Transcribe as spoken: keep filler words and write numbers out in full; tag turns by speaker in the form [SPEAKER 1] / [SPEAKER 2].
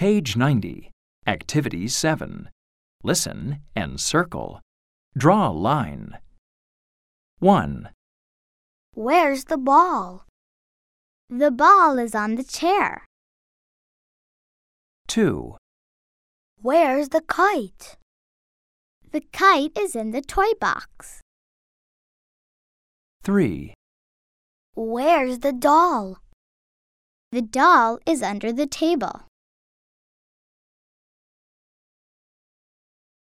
[SPEAKER 1] Page ninety. Activity seven. Listen and circle. Draw a line. one.
[SPEAKER 2] Where's the ball? The ball is on the chair.
[SPEAKER 1] two.
[SPEAKER 2] Where's the kite? The kite is in the toy box.
[SPEAKER 1] three.
[SPEAKER 2] Where's the doll? The doll is under the table.